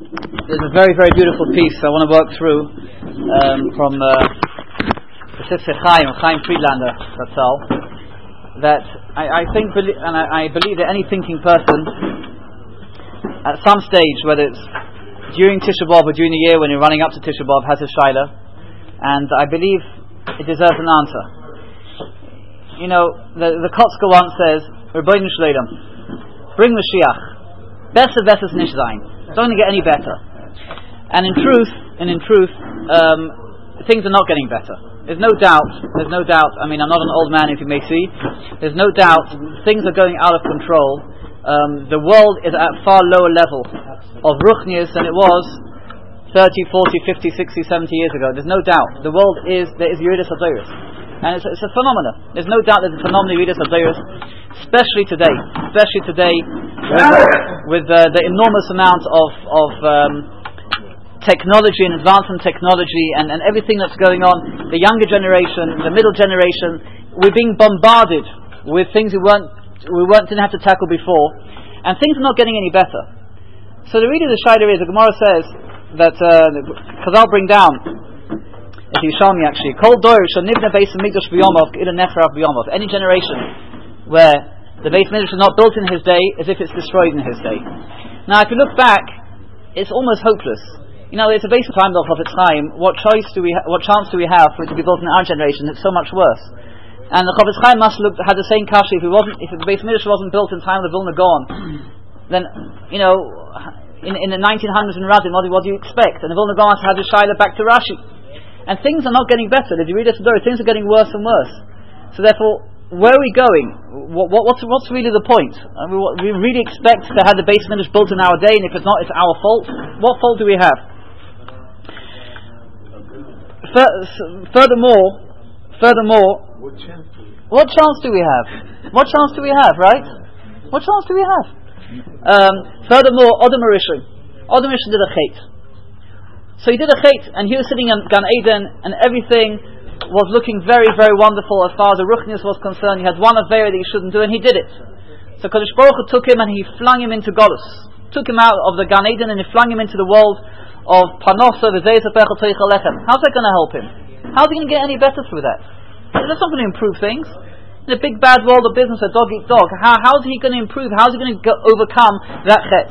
There's a very, very beautiful piece I want to work through from Chaim Friedlander, that I think, and I believe that any thinking person at some stage, whether it's during Tisha B'Av or during the year when you're running up to Tisha B'Av, has a shaila, and I believe it deserves an answer. You know, the Kotzker once says, Rebbeinu Shleim, bring Mashiach, besser nicht sein. It's only get any better. And in truth, things are not getting better. There's no doubt, I mean, I'm not an old man, if you may see, there's no doubt things are going out of control. The world is at a far lower level of ruchnius than it was 30, 40, 50, 60, 70 years ago. There's no doubt. The world there is Yeridas Hadoros. And it's a phenomenon. There's no doubt there's a phenomenon of Yeridas Hadoros, especially today with the enormous amount of technology and advancement technology and everything that's going on. The younger generation, the middle generation, we're being bombarded with things we didn't have to tackle before, and things are not getting any better. So the reader of the Shaider is, the Gemara says that Chazal bring down, if you show me actually, Kol Doir shel nivna beis hamikdash b'yomov k'ila nefrav b'yomov. Any generation where the Beis Mikdash is not built in his day, as if it's destroyed in his day. Now, if you look back, it's almost hopeless. You know, it's a basic time of its time. What chance do we have for it to be built in our generation? It's so much worse. And the Chofetz Chaim must had the same kashi. If the Beis Mikdash wasn't built in time of the Vilna Gaon, then in the 1900s in Radim, what do you expect? And the Vilna Gaon had to shaila back to Rashi, and things are not getting better. Did you read it today? Things are getting worse and worse. So therefore, where are we going? What's really the point? I mean, we really expect to have the Beis Mikdash built in our day, and if it's not, it's our fault. What fault do we have? Furthermore, what chance do we have? What chance do we have, right? What chance do we have? Furthermore, Adam Rishon did a chait. So he did a chait, and he was sitting in Gan Eden, and everything was looking very, very wonderful as far as the ruchnius was concerned. He had one affair that he shouldn't do, and he did it. So Kadosh Baruch Hu took him and he flung him into Golus. Took him out of the Gan Eden and he flung him into the world of Panosa v'Zeis Apechel Teichel Lechem. How's that going to help him? How's he going to get any better through that? That's not going to improve things. In the big bad world of business, a dog eat dog. How is he going to improve? How is he going to overcome that chet?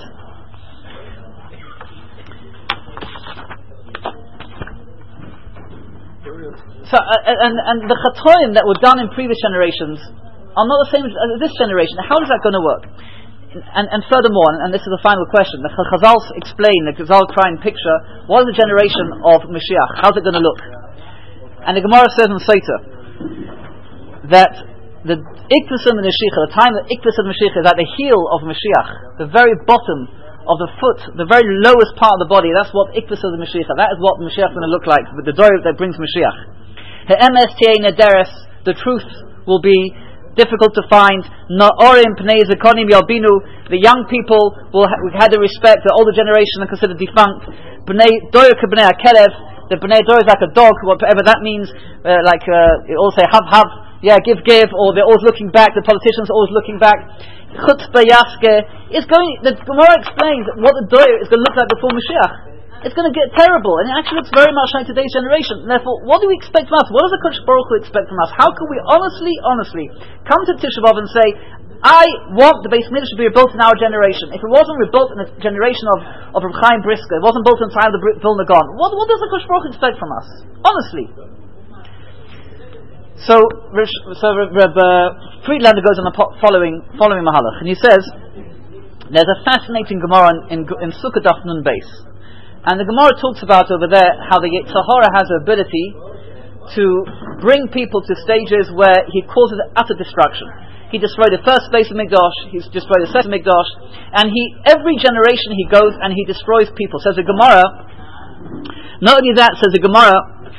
So, and the chatoim that were done in previous generations are not the same as this generation. How is that going to work? And furthermore, and this is the final question, the Chazal explain, the Chazal try and picture what is the generation of Mashiach. How's it going to look? And the Gemara says in Sotah that the Ikvus of Mashiach, the time that Ikvus of Mashiach is at the heel of Mashiach, the very bottom of the foot, the very lowest part of the body. That's what Ikvus of Mashiach. That is what Mashiach is going to look like. With the door that brings Mashiach. The truth will be difficult to find. The young people will have the respect. The older generation are considered defunct. The Bnei Dor is like a dog, whatever that means. It all say have, give, or they're always looking back. The politicians are always looking back. Chutzpah Yaske is going. The Gemara explains what the Dor is going to look like before Mashiach. It's going to get terrible, and it actually looks very much like today's generation. Therefore, what do we expect from us? What does the Kodesh Baruch Hu expect from us? How can we honestly come to Tisha B'Av and say, I want the Beis Mikdash to be rebuilt in our generation? If it wasn't rebuilt in the generation of Reb Chaim Brisker, it wasn't built in the time of the Vilna Gaon, what does the Kodesh Baruch Hu expect from us? Honestly. So Reb Friedlander goes on the following Mahalach, and he says, there's a fascinating Gemara in Sukkah Daf Nun Beis. And the Gemara talks about over there how the Yetzer Hara has the ability to bring people to stages where he causes utter destruction. He destroyed the first Beis Mikdash, he's destroyed the second Mikdash, and every generation he goes and he destroys people. Says the Gemara, not only that, says the Gemara,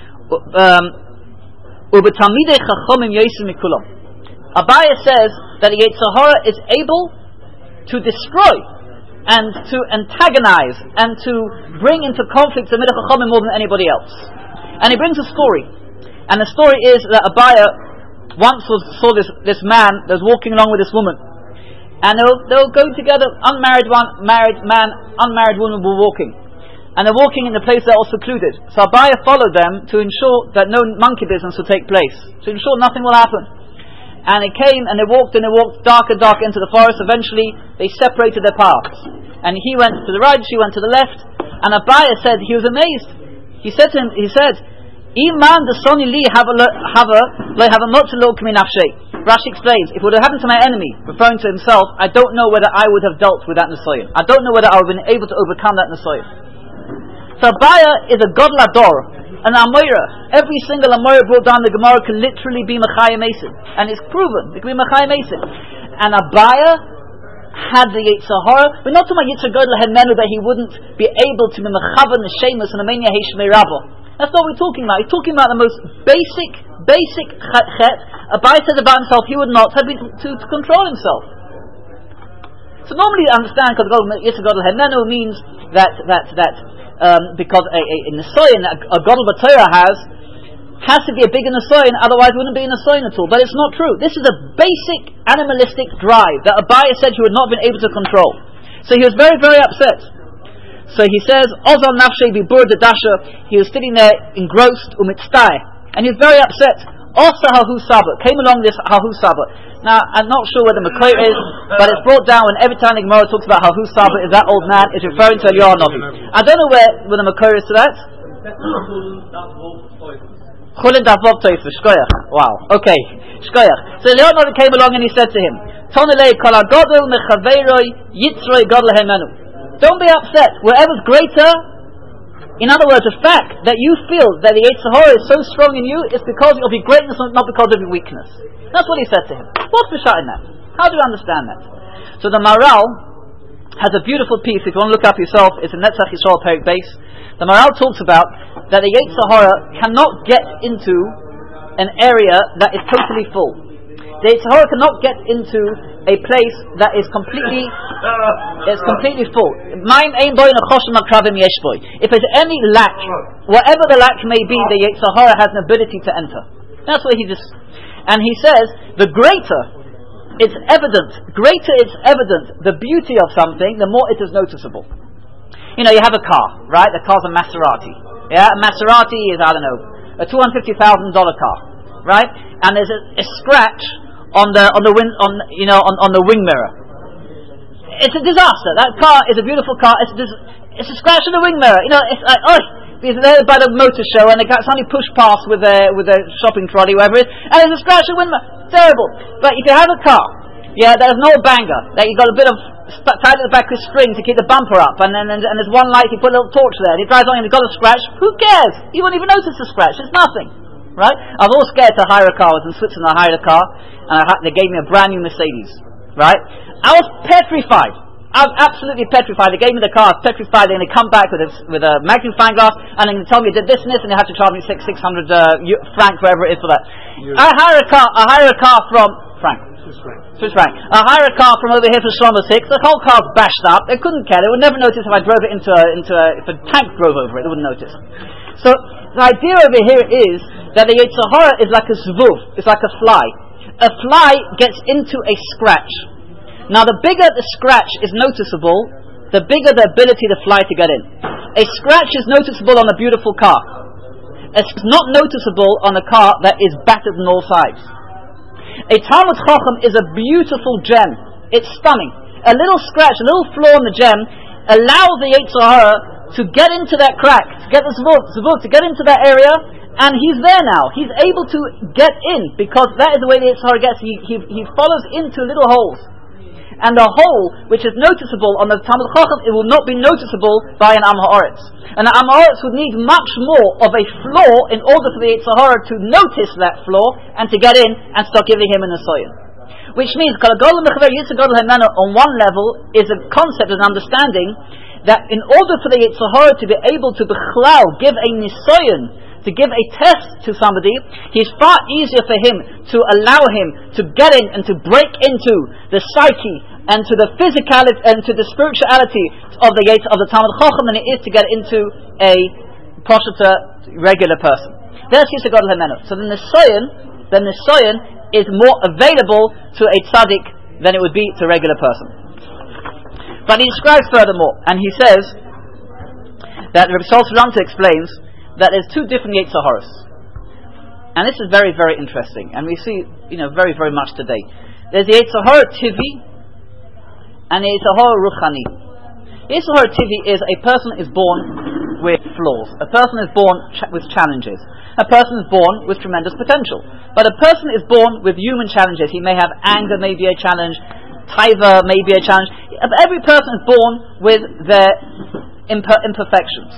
Ubetamidei Chachomim Yosim Mikulam. Abaya says that the Yetzer Hara is able to destroy and to antagonize and to bring into conflict the Midei Chachamim more than anybody else. And he brings a story, and the story is that Abaya once saw this man that was walking along with this woman, and they'll go together. Unmarried man, unmarried woman were walking, and they're walking in the place that was secluded. So Abaya followed them to ensure that no monkey business would take place, to ensure nothing will happen. And it came, and they walked dark and dark into the forest. Eventually, they separated their paths. And he went to the right, she went to the left. And Abaya said, he was amazed. He said to him, Iman the Soni Li have a motzelo k'min nafshei. Rashi explains, if it would have happened to my enemy, referring to himself, I don't know whether I would have dealt with that Nisoyan. I don't know whether I would have been able to overcome that Nisoyan. So Abaya is a Godel Ador, an Amoira. Every single Amoira brought down the Gemara can literally be Mechayim Mason. And it's proven, it can be Mechayim Mason. And Abaya had the Yetzer Hara. We're not talking about Yetzer Godel Hemenu that he wouldn't be able to be Mechavan the Shemus and Amenia Heshmei Rabba. That's not what we're talking about. He's talking about the most basic chet. Abaya says about himself he would not have been to control himself. So normally you understand Yetzer Godel Hemenu means that because a Nisoyan, a Godel B'Torah has to be a bigger Nisoyan, otherwise it wouldn't be a Nisoyan at all. But it's not true. This is a basic animalistic drive that Abaya said he would not have been able to control. So he was very, very upset. So he says, Ozal Nafshei Bibur Dadasha, he was sitting there engrossed, umitztai, and he was very upset. Also Hahu Saba, came along this Hahu Saba. Now, I'm not sure where the Makor is, but it's brought down when every time the Gemara talks about Hahu Saba, is that old man, is referring to Eliyahu Novi. I don't know where the Makor is to that. Chulin Davov Toifer, Shkoyach. Wow, okay, Shkoyach. So Eliyahu Novi came along and he said to him, Tonelei Kol HaGodel Mechaveiroi Yitzroi Godel Hemenu. Don't be upset. Whatever's greater, in other words, the fact that you feel that the Yetzer Hara is so strong in you is because of your greatness, not because of your weakness. That's what he said to him. What's the shot in that? How do you understand that? So the Maral has a beautiful piece. If you want to look up yourself, it's in Netzach Yisrael Perik Beis. The Maral talks about that the Yetzer Hara cannot get into an area that is totally full. The Yetzer Hara cannot get into a place that is completely full. If there's any lack, whatever the lack may be, the Yetzer Hara has an ability to enter. That's what he just. And he says, the greater it's evident, the beauty of something, the more it is noticeable. You know, you have a car, right? The car's a Maserati. Yeah, a Maserati is, I don't know, a $250,000 car, right? And there's a scratch on the wing mirror. It's a disaster. That car is a beautiful car. It's a scratch on the wing mirror. You know, it's like, because they're by the motor show and they got somebody push past with a shopping trolley, whatever it is, and there's a scratch on the wing mirror. Terrible. But if you have a car, there's no banger, that you've got a bit of tied at the back with string to keep the bumper up, and there's one light, you put a little torch there, and he drives on and he's got a scratch. Who cares? You won't even notice the scratch. It's nothing. Right? I was all scared to hire a car. I was in Switzerland, I hired a car, and they gave me a brand new Mercedes. Right? I was petrified. I was absolutely petrified. They gave me the car, I was petrified, and they come back with a magnifying glass, and then they tell me you did this and this, and they have to charge me 600 francs, whatever it is for that. I hire a car from Swiss franc. I hire a car from over here for Shlomo 6. The whole car's bashed up. They couldn't care. They would never notice if I drove it if a tank drove over it. They wouldn't notice. So the idea over here is that the Yetzer Hara is like a zvuv. It's like a fly. A fly gets into a scratch. Now the bigger the scratch is noticeable, the bigger the ability of the fly to get in. A scratch is noticeable on a beautiful car. It's not noticeable on a car that is battered on all sides. A Talmud Chacham is a beautiful gem. It's stunning. A little scratch, a little flaw in the gem allows the Yetzer Hara to get into that crack, to get the zvuv, to get into that area, and he's there now. He's able to get in, because that is the way the Yetzer Hara gets. He follows into little holes. And the hole, which is noticeable on the Talmud Chacham, it will not be noticeable by an Am Ha'aretz. And the Am Ha'aretz would need much more of a flaw in order for the Yetzer Hara to notice that flaw and to get in and start giving him an Nisoyan. Which means, on one level, is a concept, an understanding, that in order for the Yetzer Hara to be able to give a Nisoyan, to give a test to somebody, it's far easier for him to allow him to get in and to break into the psyche and to the physicality and to the spirituality of the Talmud Chacham than it is to get into a Poshuta regular person. That's Yetzer Godel Hemenu. So the Nisoyan is more available to a tzaddik than it would be to a regular person. But he describes furthermore, and he says that Rabbi Sol Salanter explains that there's two different Yetzer Haras. And this is very, very interesting. And we see, very, very much today. There's the Yetzer Hara Tivi and the Yetzer Hara Ruchani. Yetzer Hara Tivi is a person is born with flaws. A person is born with challenges. A person is born with tremendous potential. But a person is born with human challenges. He may have anger, may be a challenge. Taiva may be a challenge. Every person is born with their imperfections.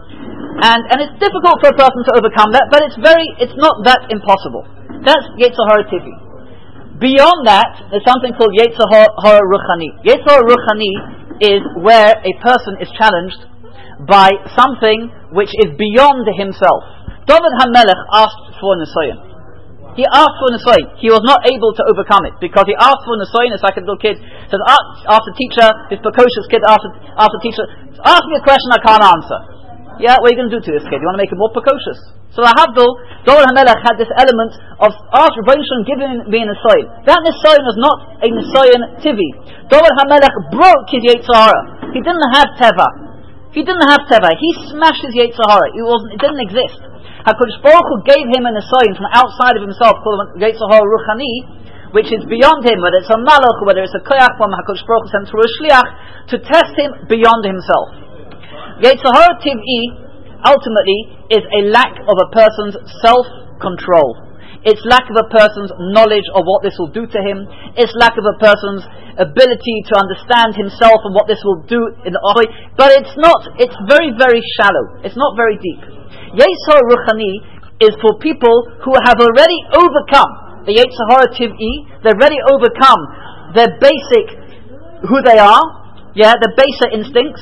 And it's difficult for a person to overcome that, but it's not that impossible. That's Yetzer Hara Tivi. Beyond that, there's something called Yetzer Hara Ruchani. Yetzer Hara Ruchani is where a person is challenged by something which is beyond himself. David HaMelech asked for Nisayon. He asked for Nisayon. He was not able to overcome it because he asked for Nisayon. It's like a little kid says, asked the teacher, his precocious kid asked the teacher, ask me a question I can't answer. Yeah, what are you going to do to this kid? You want to make him more precocious. So David HaMelech had this element of ask Rebbeinu Shalom, give me a Nisayon. That Nisayon was not a Nisayon Tivi. David HaMelech broke his Yetzer Hara. He didn't have Teva. He smashed his Yetzer Hara. It didn't exist. HaKadosh Baruch Hu gave him a Nisayon from outside of himself called Yetzer Hara Ruchani, which is beyond him, whether it's a Malach, whether it's a Koyach from HaKadosh Baruch Hu sent through a Shliach, to test him beyond himself. Yetzer Hara Tiv'i ultimately is a lack of a person's self-control. It's lack of a person's knowledge of what this will do to him. It's lack of a person's ability to understand himself and what this will do in the Ochoy. But it's very, very shallow. It's not very deep. Yetzer Hara Ruchani is for people who have already overcome the Yetzer Hara Tiv'i. They've already overcome their basic, who they are, the basic instincts,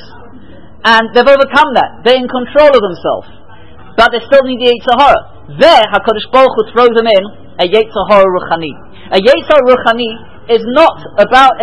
and they've overcome that. They're in control of themselves, but they still need the Yetzer Hara. There, HaKadosh Baruch Hu throws them in a Yetzer Hara Ruchani. A Yetzer Hara Ruchani is not about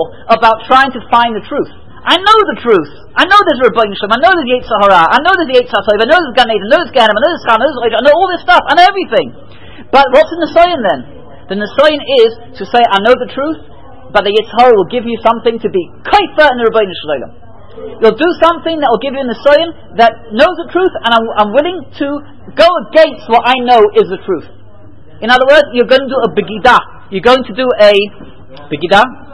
trying to find the truth. I know the truth. I know there's Rebbeinu Shalom. I know there's Yetzer Hara. I know there's the Yetzer Tov. I know there's Gan Eden. I know there's Gehenna. I know there's Chana. I know all this stuff. I know everything. But what's the Nisayon then? The Nisayon is to say, I know the truth, but the Yetzer Hara will give you something to be kaifa in the Rebbeinu Shalom. You'll do something that will give you a Nisayon that knows the truth, and I'm willing to go against what I know is the truth. In other words, you're going to do a Begidah. You're going to do a Begidah?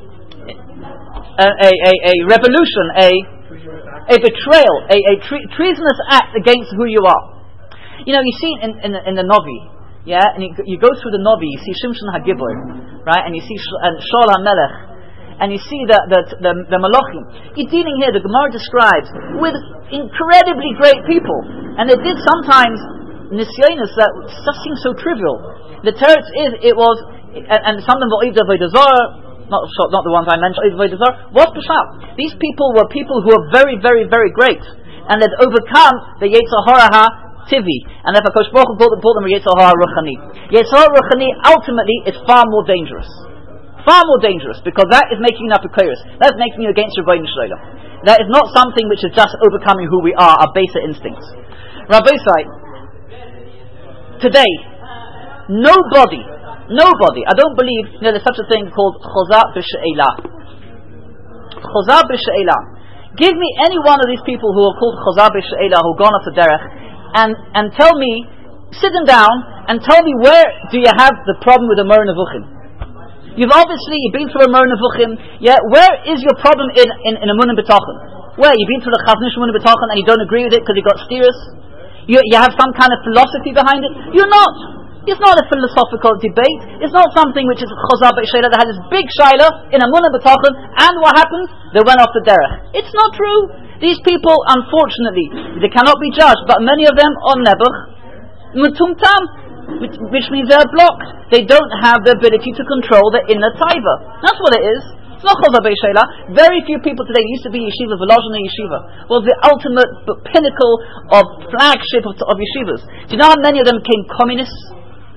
A revolution, a betrayal, a treasonous act against who you are. You see in the Novi, and you go through the Novi, you see Shimshon HaGibor, right, and you see Shaul HaMelech, and you see the Malachim. You're dealing here, the Gemara describes, with incredibly great people, and they did sometimes nisyonos that just seem so trivial. The teretz is, it was, and some of them were either Avodah not the ones I mentioned, what's Peshat? These people were people who were very, very, very great, and they'd overcome the Yetzer Hara Tivi, and therefore Kosh Baruch Hu brought them a Yetzer Hara Ruchani. Yetzer Hara Ruchani ultimately is far more dangerous, because that is making up a Kairos. That's making you against Rebbeinu Shalom. That is not something which is just overcoming who we are, our baser instincts. Rabbi Sai, today, nobody, I don't believe there's such a thing called Chazar B'She'elah. Chazar B'She'elah. Give me any one of these people who are called Chazar B'She'elah, who've gone off the derech, and tell me, sit them down, and tell me where do you have the problem with the Moreh Nevuchim. You've been through a Moreh Nevuchim, where is your problem in Emunah B'Tachon? Where? You've been through the Chazon Ish Emunah B'Tachon and you don't agree with it because you got steers? You have some kind of philosophy behind it? You're not! It's not a philosophical debate. It's not something which is Chazar B'She'elah that had this big shayla in Emunah B'Tachon, and what happened? They went off the derech. It's not true. These people, unfortunately, they cannot be judged, but many of them are nebuch mutumtam, which means they're blocked. They don't have the ability to control the inner taiva. That's what it is. It's not Chazar B'She'elah. Very few people today used to be yeshiva, Volozhin yeshiva was the ultimate pinnacle of flagship of yeshivas. Do you know how many of them became communists?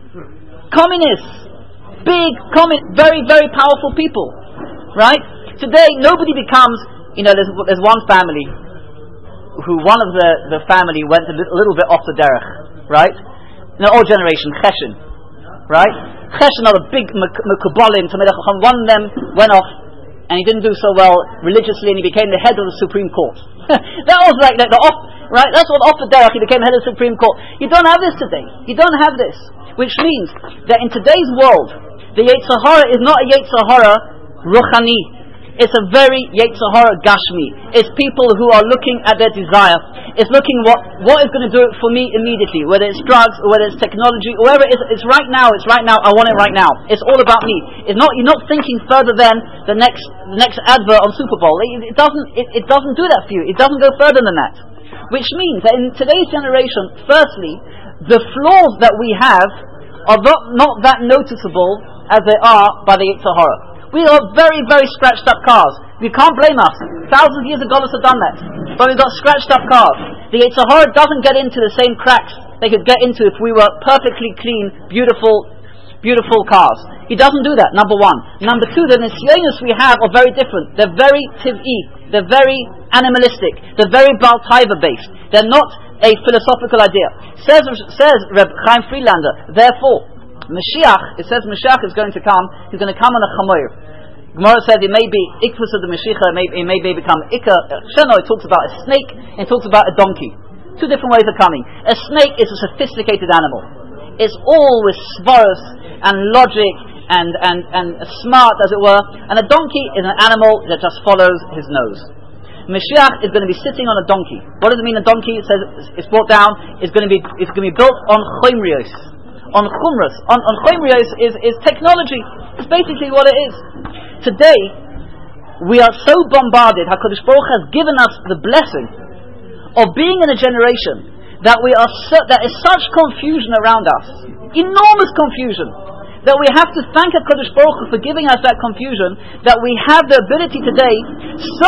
Big, very, very powerful people, right? Today, nobody becomes, there's one family, who one of the family went a little bit off the derech, right? In the old generation, Cheshin, right? Cheshin are the big Mekubalim, one of them went off, and he didn't do so well religiously, and he became the head of the Supreme Court. That was like the off. right? That's what offered Derech. He became head of the Supreme Court. You don't have this today. You don't have this. Which means that in today's world, the Yetzer Hara is not a Yetzer Hara Ruchani. It's a very Yetzer Hara Gashmi. It's people who are looking at their desire. It's looking what is going to do it for me immediately. Whether it's drugs, or whether it's technology, or whatever it is, it's right now, I want it right now. It's all about me. You're not thinking further than the next advert on Super Bowl. It doesn't do that for you. It doesn't go further than that. Which means that in today's generation, firstly, the flaws that we have are not that noticeable as they are by the Yetzer Hara. We are very, very scratched up cars. You can't blame us. Thousands of years ago us have done that. But we've got scratched up cars. The Yetzer Hara doesn't get into the same cracks they could get into if we were perfectly clean, beautiful cars. He doesn't do that, number one. Number two, the nisyonos we have are very different. They're very tiv'i. They're very animalistic. They're very Baal Taiva based. They're not a philosophical idea. Says Reb Chaim Friedlander, therefore, Mashiach, it says Mashiach is going to come, he's going to come on a chamoir. Gemara said it may be ikvus of the Mashiach, it may become ikka. Sheno, it talks about a snake, and it talks about a donkey. Two different ways of coming. A snake is a sophisticated animal. It's all with svaros and logic and smart, as it were. And a donkey is an animal that just follows his nose. Mashiach is going to be sitting on a donkey. What does it mean a donkey? It says it's brought down, it's going to be built on chomrios. On chumras, on chomrios is technology. It's basically what it is. Today, we are so bombarded. HaKadosh Baruch has given us the blessing of being in a generation that that is such confusion around us, enormous confusion, that we have to thank HaKadosh Baruch for giving us that confusion. That we have the ability today so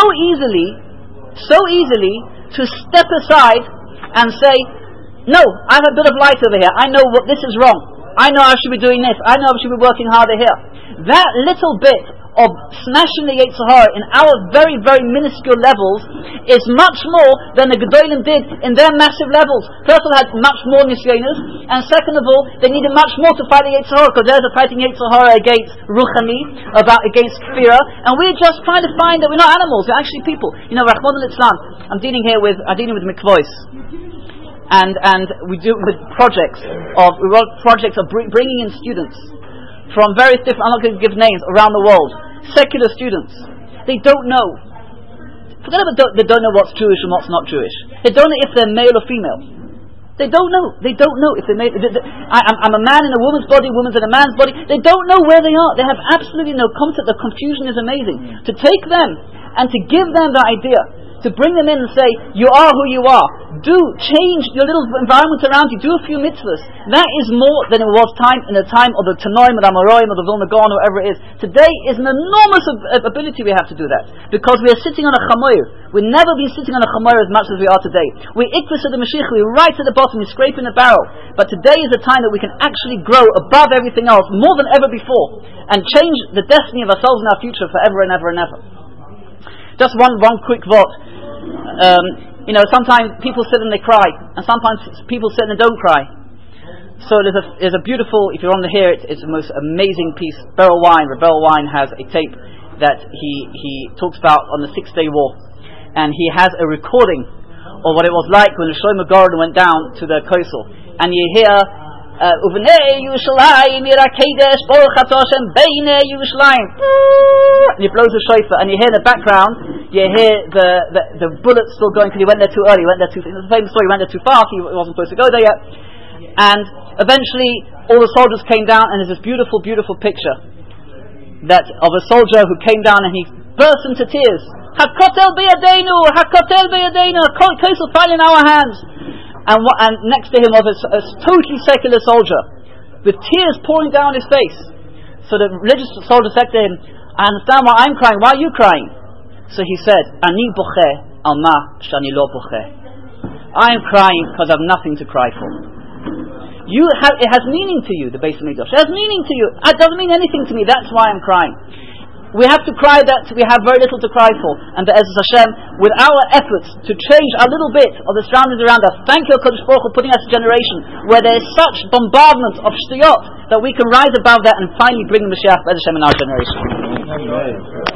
easily to step aside and say, no, I have a bit of light over here. I know what this is wrong. I know I should be doing this. I know I should be working harder here. That little bit of smashing the Yetzer Hara in our very, very minuscule levels is much more than the Gedolim did in their massive levels. First of all, had much more nisyonos, and second of all, they needed much more to fight the Yetzer Hara, because there's a fighting Yetzer Hara against Ruchani, against Kfira, and we're just trying to find that we're not animals, we're actually people. You know, Rahman al-Islam, I'm dealing with mikvois. And we do with projects of bringing in students from various different, I'm not going to give names, around the world, secular students. They don't know. Forget about they don't know what's Jewish and what's not Jewish. They don't know if they're male or female. They don't know. They don't know if they're male. I'm a man in a woman's body, woman's in a man's body. They don't know where they are. They have absolutely no concept. The confusion is amazing. To take them and to give them the idea, to bring them in and say, you are who you are. Change your little environment around you. Do a few mitzvahs. That is more than it was in the time of the Tanoim, or the Amoraim, or the Vilna Gaon, or whatever it is. Today is an enormous ability we have to do that. Because we are sitting on a chamoir. We've never been sitting on a chamoir as much as we are today. We ikvus of the Mashiach, we're right at the bottom, we're scraping the barrel. But today is the time that we can actually grow above everything else, more than ever before, and change the destiny of ourselves and our future forever and ever and ever. Just one quick thought. Sometimes people sit and they cry, and sometimes people sit and they don't cry. So there's a beautiful, if you want to hear it, it's the most amazing piece. Beryl Wine has a tape that he talks about on the 6-Day War, and he has a recording of what it was like when the Shlomo Gordon went down to the Kosel, and you hear Uvnei Yerushalayim Yirakedesh Baruch Atah Hashem Beinei Yerushalayim, and he blows the shofar, and you hear in the background, you hear the bullets still going, because he went there too early. It's a famous story. He went there too fast. He wasn't supposed to go there yet. And eventually, all the soldiers came down, and there's this beautiful, beautiful picture of a soldier who came down and he burst into tears. Hakotel beyadeinu, hakotel beyadeinu. Kosel fell in our hands. And next to him was a totally secular soldier with tears pouring down his face. So the religious soldier said to him, I understand why I'm crying. Why are you crying? So he said, Ani bocheh al ma shani lo bocheh. I am crying because I have nothing to cry for. It has meaning to you, the Beis Hamikdash. It has meaning to you. It doesn't mean anything to me. That's why I'm crying. We have to cry that we have very little to cry for. And Be'ezus Hashem, with our efforts to change a little bit of the surroundings around us, thank you, HaKadosh Baruch Hu, putting us in a generation where there is such bombardment of shtiyot that we can rise above that and finally bring the Mashiach Be'ezus Hashem in our generation.